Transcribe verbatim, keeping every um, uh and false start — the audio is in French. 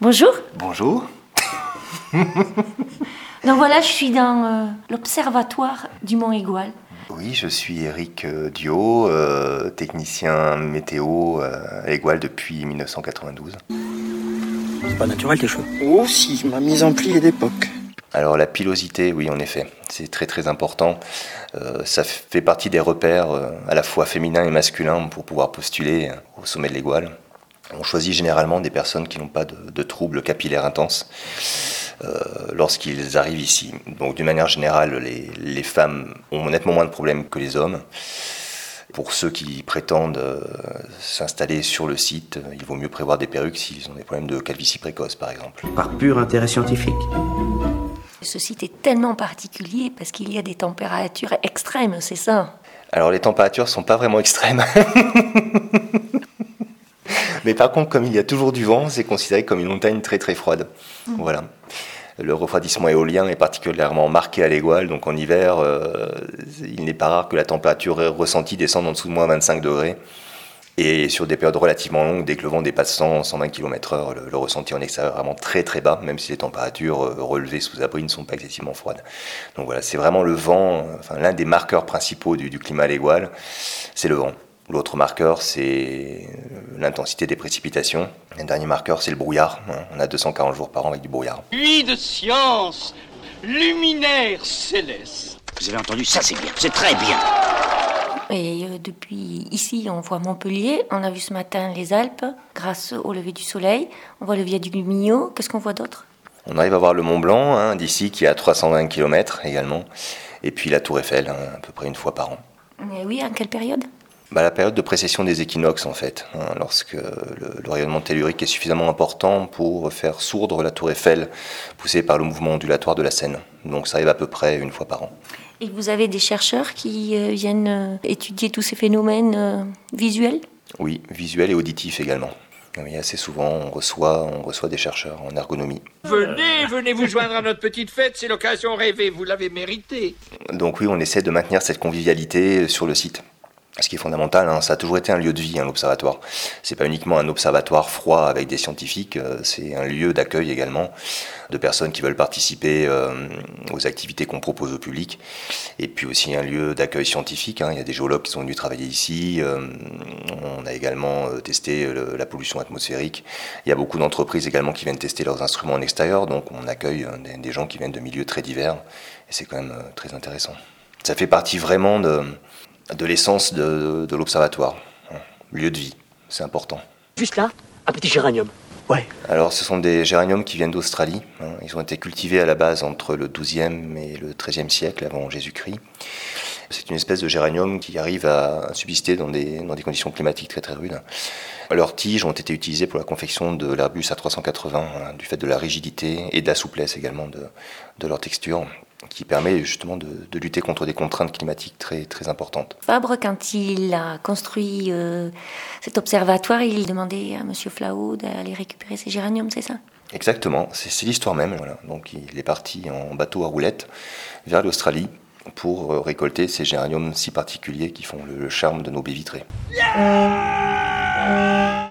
Bonjour. Bonjour. Donc voilà, je suis dans euh, l'observatoire du Mont Aigoual. Oui, je suis Éric Diot, euh, technicien météo euh, à l'Aigoual depuis mille neuf cent quatre-vingt-douze. C'est pas naturel tes cheveux? Oh si, ma mise en pli est d'époque. Alors la pilosité, oui en effet, c'est très très important. Euh, ça fait partie des repères euh, à la fois féminins et masculins pour pouvoir postuler au sommet de l'Aigoual. On choisit généralement des personnes qui n'ont pas de, de troubles capillaires intenses euh, lorsqu'ils arrivent ici. Donc d'une manière générale, les, les femmes ont nettement moins de problèmes que les hommes. Pour ceux qui prétendent euh, s'installer sur le site, il vaut mieux prévoir des perruques s'ils ont des problèmes de calvitie précoce par exemple. Par pur intérêt scientifique. Ce site est tellement particulier parce qu'il y a des températures extrêmes, c'est ça? Alors les températures ne sont pas vraiment extrêmes. Mais par contre, comme il y a toujours du vent, c'est considéré comme une montagne très très froide. Mmh. Voilà. Le refroidissement éolien est particulièrement marqué à l'Aigoual, donc en hiver, euh, il n'est pas rare que la température ressentie descende en dessous de moins vingt-cinq degrés. Et sur des périodes relativement longues, dès que le vent dépasse cent à cent vingt kilomètres heure, le, le ressenti en extérieur est vraiment très très bas, même si les températures relevées sous abri ne sont pas excessivement froides. Donc voilà, c'est vraiment le vent, enfin l'un des marqueurs principaux du, du climat à l'Aigoual, c'est le vent. L'autre marqueur, c'est l'intensité des précipitations. Le dernier marqueur, c'est le brouillard. On a deux cent quarante jours par an avec du brouillard. Nuit de science, luminaire céleste. Vous avez entendu ça, c'est bien, c'est très bien. Et euh, depuis ici, on voit Montpellier. On a vu ce matin les Alpes, grâce au lever du soleil. On voit le viaduc du Millau. Qu'est-ce qu'on voit d'autre? On arrive à voir le Mont Blanc, hein, d'ici, qui est à trois cent vingt kilomètres également. Et puis la Tour Eiffel, hein, à peu près une fois par an. Et oui, en quelle période? Bah, la période de précession des équinoxes en fait, hein, lorsque le, le rayonnement tellurique est suffisamment important pour faire sourdre la tour Eiffel, poussée par le mouvement ondulatoire de la Seine. Donc ça arrive à peu près une fois par an. Et vous avez des chercheurs qui euh, viennent euh, étudier tous ces phénomènes euh, visuels? Oui, visuels et auditifs également. Oui, assez souvent on reçoit, on reçoit des chercheurs en ergonomie. Venez, venez vous joindre à notre petite fête, c'est l'occasion rêvée, vous l'avez méritée. Donc oui, on essaie de maintenir cette convivialité sur le site. Ce qui est fondamental, hein, ça a toujours été un lieu de vie, hein, l'observatoire. C'est pas uniquement un observatoire froid avec des scientifiques, euh, c'est un lieu d'accueil également de personnes qui veulent participer euh, aux activités qu'on propose au public. Et puis aussi un lieu d'accueil scientifique, hein. Il y a des géologues qui sont venus travailler ici. Euh, on a également euh, testé le, la pollution atmosphérique. Il y a beaucoup d'entreprises également qui viennent tester leurs instruments en extérieur, donc on accueille euh, des, des gens qui viennent de milieux très divers. Et c'est quand même euh, très intéressant. Ça fait partie vraiment de... de l'essence de, de l'observatoire. Lieu de vie, c'est important. Juste là, un petit géranium. Ouais. Alors ce sont des géraniums qui viennent d'Australie. Ils ont été cultivés à la base entre le douzième et le treizième siècle avant Jésus-Christ. C'est une espèce de géranium qui arrive à subsister dans des, dans des conditions climatiques très très rudes. Leurs tiges ont été utilisées pour la confection de l'Airbus A trois cent quatre-vingts, hein, du fait de la rigidité et de la souplesse également de, de leur texture, qui permet justement de, de lutter contre des contraintes climatiques très, très importantes. Fabre, quand il a construit euh, cet observatoire, il demandait à M. Flao d'aller récupérer ses géraniums, c'est ça? Exactement, c'est, c'est l'histoire même. Voilà. Donc il est parti en bateau à roulettes vers l'Australie pour récolter ces géraniums si particuliers qui font le, le charme de nos baies vitrées. Yeah